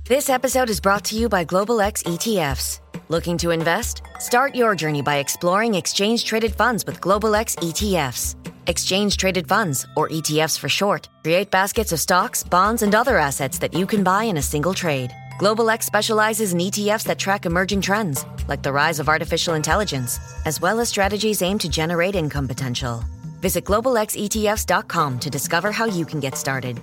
This episode is brought to you by Global X ETFs. Looking to invest? Start your journey by exploring exchange-traded funds with Global X ETFs. Exchange-traded funds, or ETFs for short, create baskets of stocks, bonds, and other assets that you can buy in a single trade. Global X specializes in ETFs that track emerging trends, like the rise of artificial intelligence, as well as strategies aimed to generate income potential. Visit globalxetfs.com to discover how you can get started.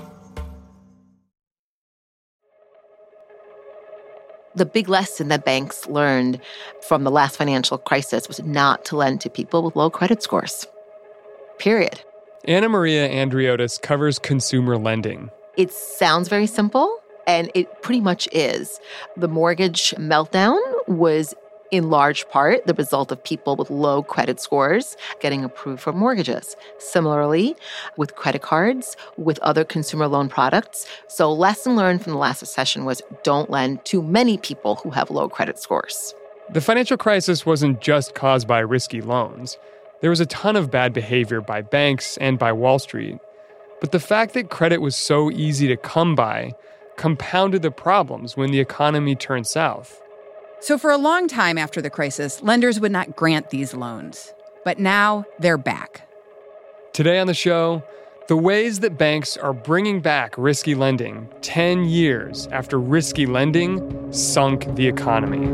The big lesson that banks learned from the last financial crisis was not to lend to people with low credit scores. Period. Anna Maria Andriotis covers consumer lending. It sounds very simple, and it pretty much is. The mortgage meltdown was in large part the result of people with low credit scores getting approved for mortgages. Similarly, with credit cards, with other consumer loan products. So lesson learned from the last recession was don't lend to many people who have low credit scores. The financial crisis wasn't just caused by risky loans. There was a ton of bad behavior by banks and by Wall Street. But the fact that credit was so easy to come by compounded the problems when the economy turned south. So for a long time after the crisis, lenders would not grant these loans. But now they're back. Today on the show, the ways that banks are bringing back risky lending 10 years after risky lending sunk the economy.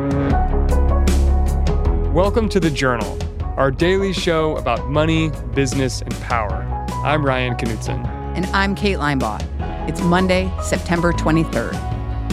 Welcome to The Journal, our daily show about money, business, and power. I'm Ryan Knutson. And I'm Kate Linebaugh. It's Monday, September 23rd.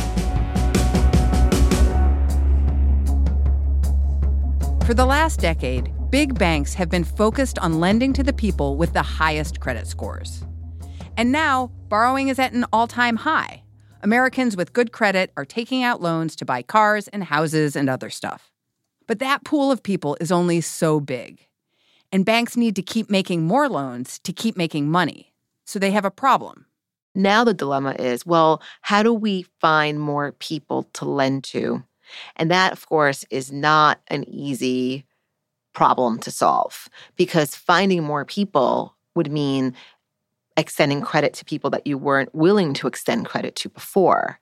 For the last decade, big banks have been focused on lending to the people with the highest credit scores. And now, borrowing is at an all-time high. Americans with good credit are taking out loans to buy cars and houses and other stuff. But that pool of people is only so big. And banks need to keep making more loans to keep making money. So they have a problem. Now the dilemma is, well, how do we find more people to lend to? And that, of course, is not an easy problem to solve because finding more people would mean extending credit to people that you weren't willing to extend credit to before.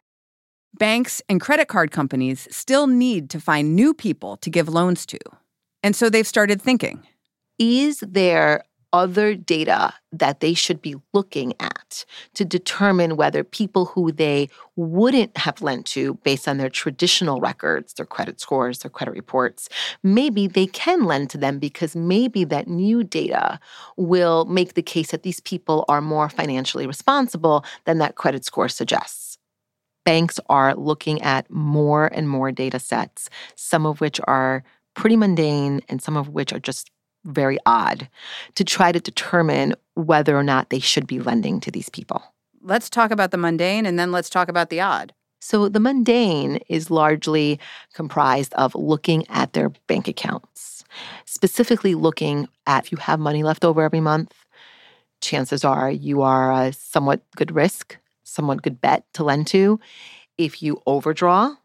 Banks and credit card companies still need to find new people to give loans to. And so they've started thinking, is there other data that they should be looking at to determine whether people who they wouldn't have lent to based on their traditional records, their credit scores, their credit reports, maybe they can lend to them because maybe that new data will make the case that these people are more financially responsible than that credit score suggests. Banks are looking at more and more data sets, some of which are pretty mundane and some of which are just very odd, to try to determine whether or not they should be lending to these people. Let's talk about the mundane and then let's talk about the odd. So the mundane is largely comprised of looking at their bank accounts, specifically looking at if you have money left over every month, chances are you are a somewhat good risk, somewhat good bet to lend to. If you overdraw,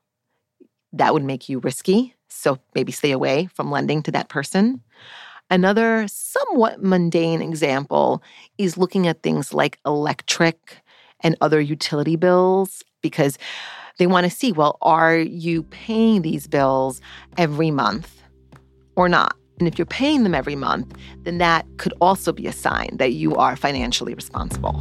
that would make you risky, so maybe stay away from lending to that person. Another somewhat mundane example is looking at things like electric and other utility bills because they want to see, well, are you paying these bills every month or not? And if you're paying them every month, then that could also be a sign that you are financially responsible.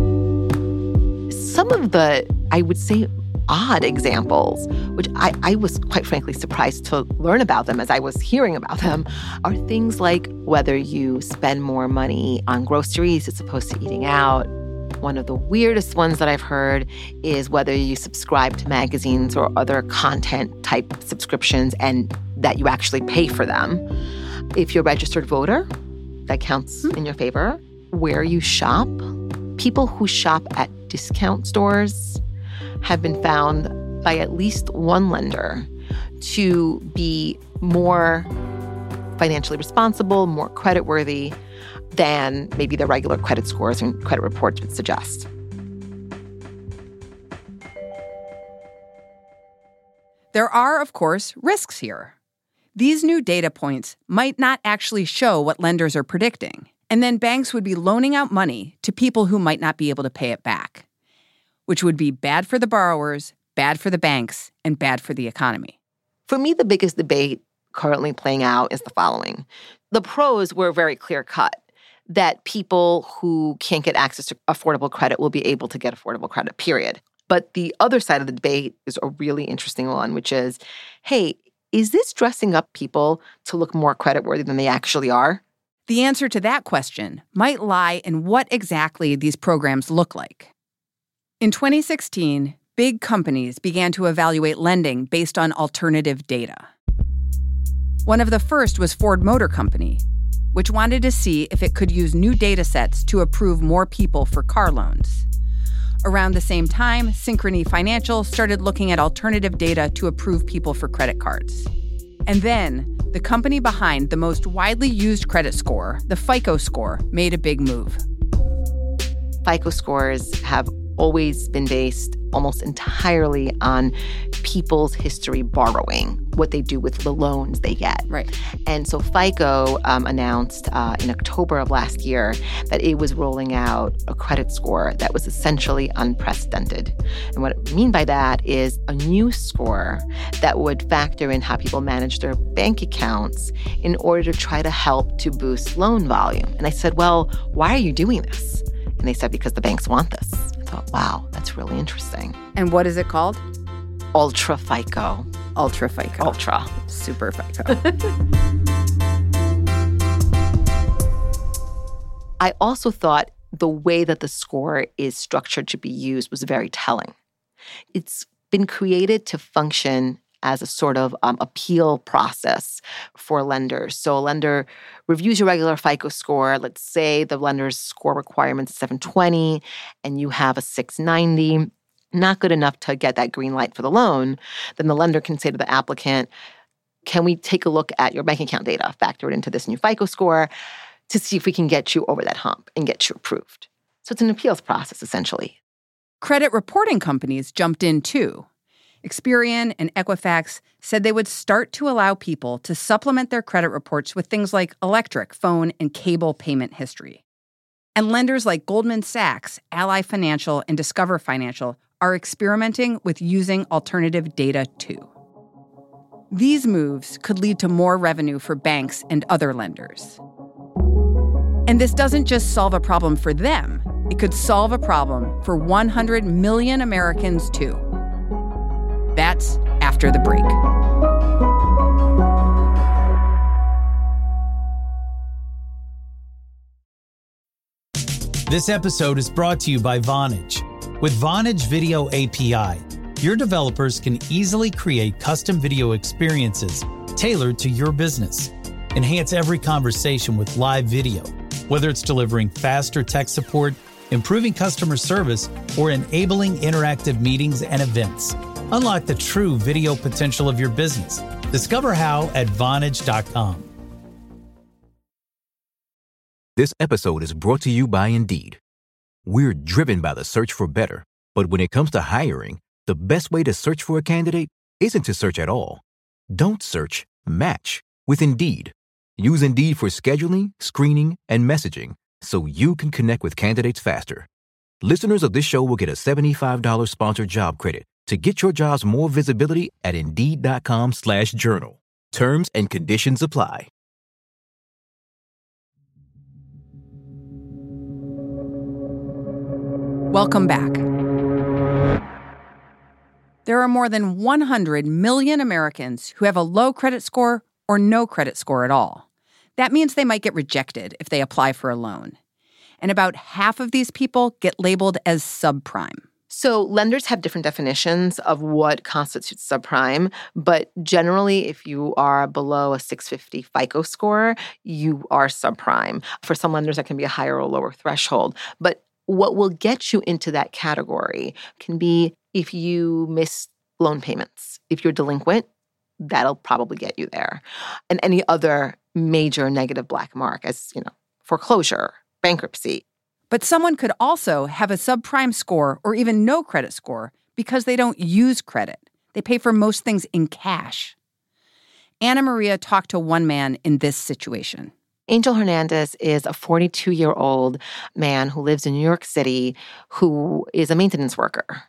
Some of the, I would say, odd examples, which I was quite frankly surprised to learn about them as I was hearing about them, are things like whether you spend more money on groceries as opposed to eating out. One of the weirdest ones that I've heard is whether you subscribe to magazines or other content type subscriptions and that you actually pay for them. If you're a registered voter, that counts in your favor. Where you shop, people who shop at discount stores have been found by at least one lender to be more financially responsible, more creditworthy than maybe the regular credit scores and credit reports would suggest. There are, of course, risks here. These new data points might not actually show what lenders are predicting, and then banks would be loaning out money to people who might not be able to pay it back. which would be bad for the borrowers, bad for the banks, and bad for the economy. For me, the biggest debate currently playing out is the following. The pros were very clear-cut, that people who can't get access to affordable credit will be able to get affordable credit, period. But the other side of the debate is a really interesting one, which is, hey, is this dressing up people to look more creditworthy than they actually are? The answer to that question might lie in what exactly these programs look like. In 2016, big companies began to evaluate lending based on alternative data. One of the first was Ford Motor Company, which wanted to see if it could use new data sets to approve more people for car loans. Around the same time, Synchrony Financial started looking at alternative data to approve people for credit cards. And then, the company behind the most widely used credit score, the FICO score, made a big move. FICO scores have always been based almost entirely on people's history borrowing, what they do with the loans they get. Right. And so FICO announced in October of last year that it was rolling out a credit score that was essentially unprecedented. And what I mean by that is a new score that would factor in how people manage their bank accounts in order to try to help to boost loan volume. And I said, well, why are you doing this? And they said, because the banks want this. I thought, wow, that's really interesting. And what is it called? Ultra FICO. Ultra FICO. Ultra. Super FICO. I also thought the way that the score is structured to be used was very telling. It's been created to function as a sort of appeal process for lenders. So a lender reviews your regular FICO score. Let's say the lender's score requirement is 720 and you have a 690, not good enough to get that green light for the loan. Then the lender can say to the applicant, can we take a look at your bank account data, factor it into this new FICO score to see if we can get you over that hump and get you approved. So it's an appeals process, essentially. Credit reporting companies jumped in too. Experian and Equifax said they would start to allow people to supplement their credit reports with things like electric, phone, and cable payment history. And lenders like Goldman Sachs, Ally Financial, and Discover Financial are experimenting with using alternative data too. These moves could lead to more revenue for banks and other lenders. And this doesn't just solve a problem for them. It could solve a problem for 100 million Americans too. That's after the break. This episode is brought to you by Vonage. With Vonage Video API, your developers can easily create custom video experiences tailored to your business. Enhance every conversation with live video, whether it's delivering faster tech support, improving customer service, or enabling interactive meetings and events. Unlock the true video potential of your business. Discover how at Vonage.com. This episode is brought to you by Indeed. We're driven by the search for better, but when it comes to hiring, the best way to search for a candidate isn't to search at all. Don't search, match with Indeed. Use Indeed for scheduling, screening, and messaging so you can connect with candidates faster. Listeners of this show will get a $75 sponsored job credit to get your jobs more visibility at Indeed.com/journal. Terms and conditions apply. Welcome back. There are more than 100 million Americans who have a low credit score or no credit score at all. That means they might get rejected if they apply for a loan. And about half of these people get labeled as subprime. So lenders have different definitions of what constitutes subprime, but generally, if you are below a 650 FICO score, you are subprime. For some lenders, that can be a higher or lower threshold. But what will get you into that category can be if you miss loan payments. If you're delinquent, that'll probably get you there. And any other major negative black mark, as foreclosure, bankruptcy. But someone could also have a subprime score or even no credit score because they don't use credit. They pay for most things in cash. Anna Maria talked to one man in this situation. Angel Hernandez is a 42-year-old man who lives in New York City who is a maintenance worker.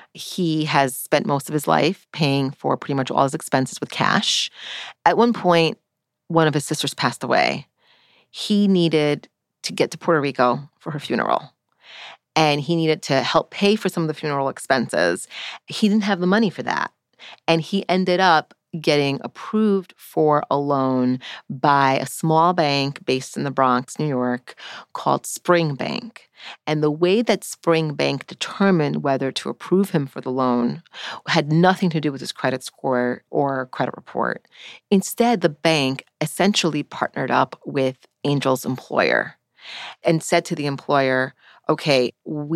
He has spent most of his life paying for pretty much all his expenses with cash. At one point, one of his sisters passed away. He needed to get to Puerto Rico for her funeral, and he needed to help pay for some of the funeral expenses. He didn't have the money for that, and he ended up getting approved for a loan by a small bank based in the Bronx, New York, called Spring Bank. And the way that Spring Bank determined whether to approve him for the loan had nothing to do with his credit score or credit report. Instead, the bank essentially partnered up with Angel's employer and said to the employer, okay,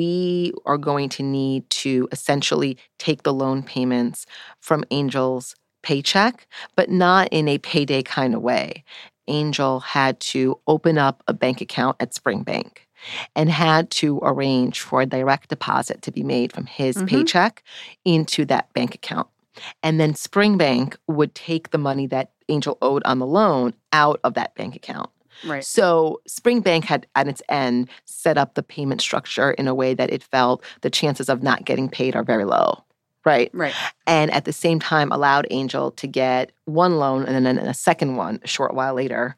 we are going to need to essentially take the loan payments from Angel's paycheck, but not in a payday kind of way. Angel had to open up a bank account at Spring Bank and had to arrange for a direct deposit to be made from his paycheck into that bank account. And then Spring Bank would take the money that Angel owed on the loan out of that bank account. Right. So Spring Bank had, at its end, set up the payment structure in a way that it felt the chances of not getting paid are very low. Right. And at the same time allowed Angel to get one loan and then a second one a short while later.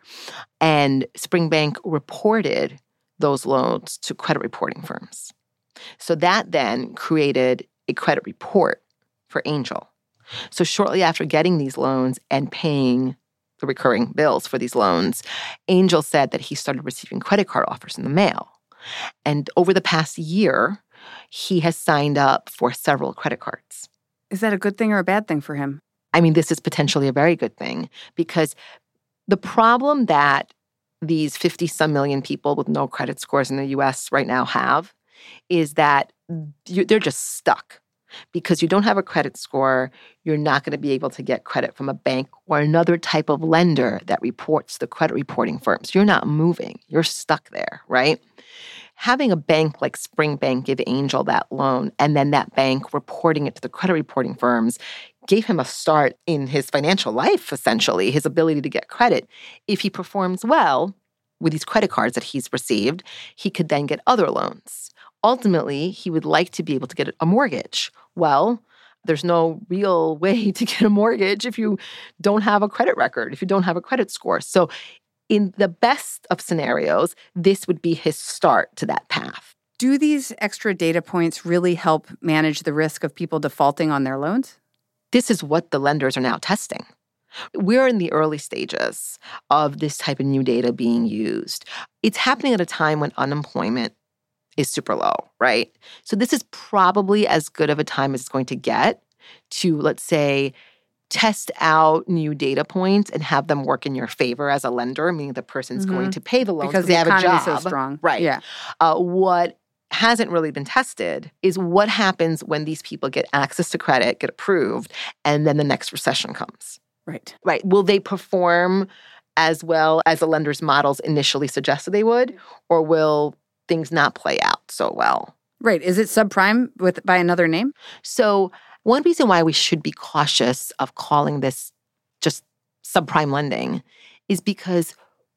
And Spring Bank reported those loans to credit reporting firms. So that then created a credit report for Angel. So shortly after getting these loans and paying the recurring bills for these loans, Angel said that he started receiving credit card offers in the mail. And over the past year, he has signed up for several credit cards. Is that a good thing or a bad thing for him? I mean, this is potentially a very good thing because the problem that these 50-some million people with no credit scores in the U.S. right now have is that they're just stuck. Because you don't have a credit score, you're not going to be able to get credit from a bank or another type of lender that reports the credit reporting firms. You're not moving. You're stuck there, right? Having a bank like Spring Bank give Angel that loan and then that bank reporting it to the credit reporting firms gave him a start in his financial life, essentially, his ability to get credit. If he performs well with these credit cards that he's received, he could then get other loans. Ultimately, he would like to be able to get a mortgage. Well, there's no real way to get a mortgage if you don't have a credit record, if you don't have a credit score. So in the best of scenarios, this would be his start to that path. Do these extra data points really help manage the risk of people defaulting on their loans? This is what the lenders are now testing. We're in the early stages of this type of new data being used. It's happening at a time when unemployment is super low, right? So this is probably as good of a time as it's going to get to, let's say, test out new data points and have them work in your favor as a lender, meaning the person's going to pay the loans because they have a job. economy is so strong. Right. Yeah. What hasn't really been tested is what happens when these people get access to credit, get approved, and then the next recession comes. Right. Right. Will they perform as well as the lender's models initially suggested they would, or will things not play out so well? Right. Is it subprime by another name? So one reason why we should be cautious of calling this just subprime lending is because,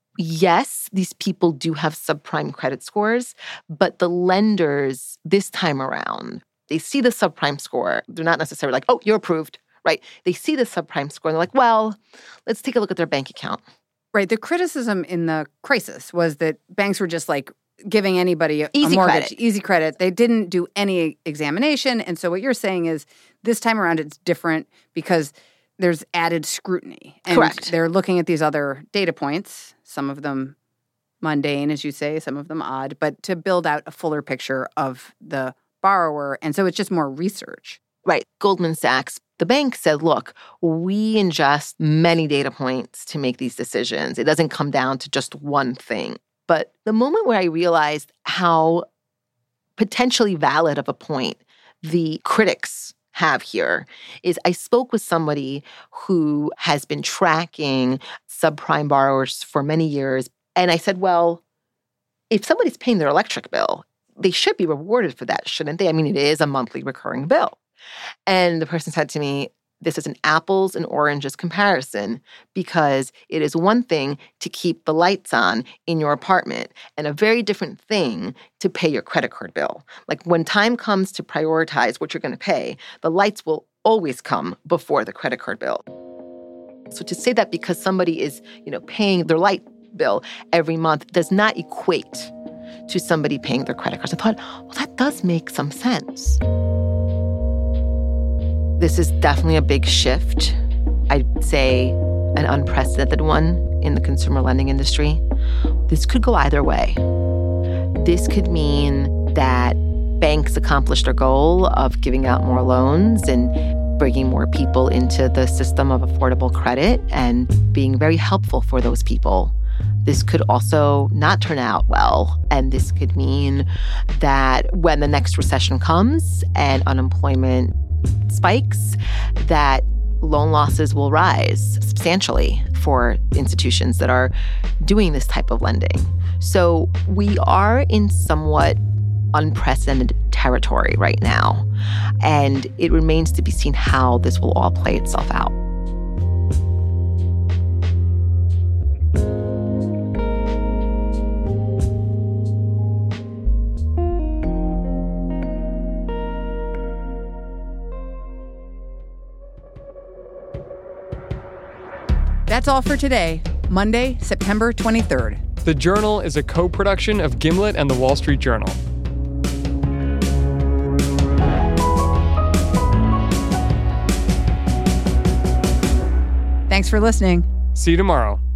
yes, these people do have subprime credit scores, but the lenders this time around, they see the subprime score. They're not necessarily like, oh, you're approved, right? They see the subprime score and they're like, well, let's take a look at their bank account. Right. The criticism in the crisis was that banks were just like giving anybody a Easy mortgage, credit. easy credit. They didn't do any examination. And so what you're saying is this time around it's different because there's added scrutiny. And Correct. They're looking at these other data points, some of them mundane, as you say, some of them odd, but to build out a fuller picture of the borrower. And so it's just more research. Right. Goldman Sachs, the bank said, look, we ingest many data points to make these decisions. It doesn't come down to just one thing. But the moment where I realized how potentially valid of a point the critics have here is I spoke with somebody who has been tracking subprime borrowers for many years. And I said, well, if somebody's paying their electric bill, they should be rewarded for that, shouldn't they? I mean, it is a monthly recurring bill. And the person said to me, this is an apples and oranges comparison because it is one thing to keep the lights on in your apartment and a very different thing to pay your credit card bill. Like when time comes to prioritize what you're going to pay, the lights will always come before the credit card bill. So to say that because somebody is, paying their light bill every month does not equate to somebody paying their credit cards. I thought, well, that does make some sense. This is definitely a big shift. I'd say an unprecedented one in the consumer lending industry. This could go either way. This could mean that banks accomplish their goal of giving out more loans and bringing more people into the system of affordable credit and being very helpful for those people. This could also not turn out well, and this could mean that when the next recession comes and unemployment spikes, that loan losses will rise substantially for institutions that are doing this type of lending. So we are in somewhat unprecedented territory right now, and it remains to be seen how this will all play itself out. That's all for today, Monday, September 23rd. The Journal is a co-production of Gimlet and The Wall Street Journal. Thanks for listening. See you tomorrow.